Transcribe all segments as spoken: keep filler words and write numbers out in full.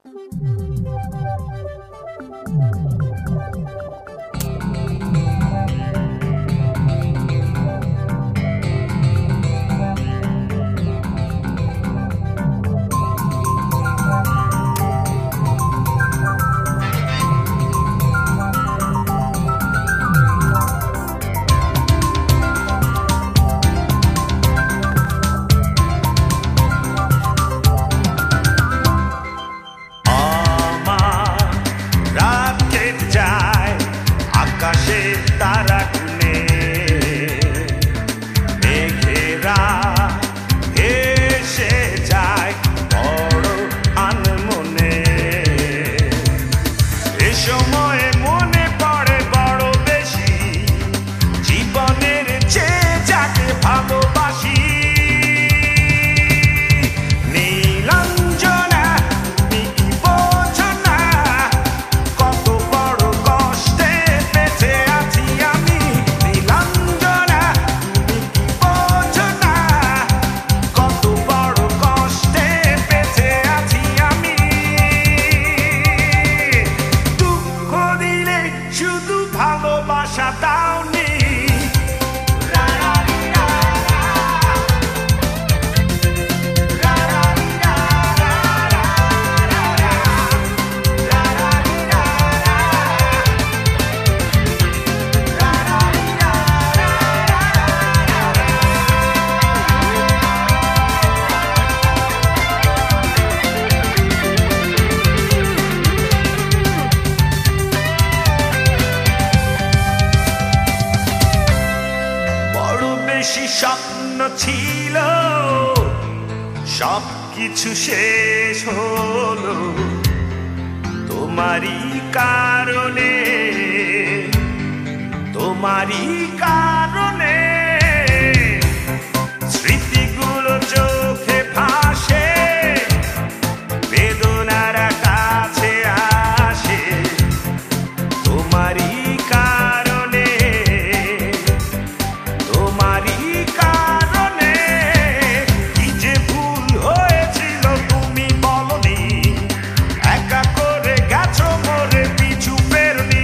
স্বপ্ন ছিল সব কিছু শেষ হলো তোমারই কারণে, তোমারই কারণে। স্মৃতিগুলো চোখে ভাসে, বেদনারা কাছে আসে তোমারই কারণে, তোমারই কারণে। কি যে ভুল হয়েছিল তুমি বলনি, একা করে গেছো মোরে পিছু ফেরনি।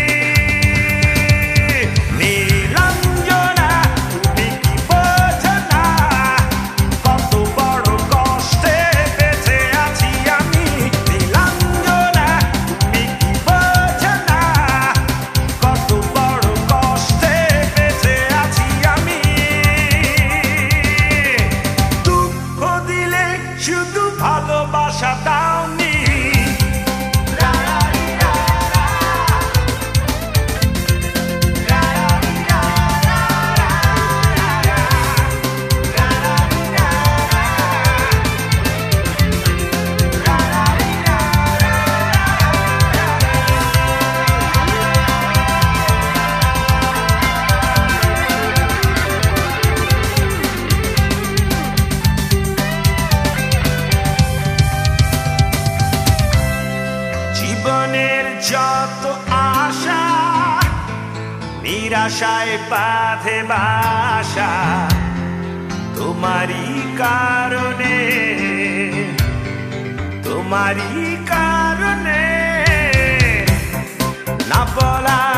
নীলাঞ্জনা তুমি কি বোঝো না, কত বড় কষ্টে বেঁচে আছি আমি। নীলাঞ্জনা তুমি কি বোঝো না, কত বড় কষ্টে বেঁচে আছি আমি। দুঃখ দিলে শুধু ভালোবাসা দাওনি। জীবনের যত আশা নিরাশায় বাঁধে বাসা তোমারই কারণে, তোমারই কারণে। না বলা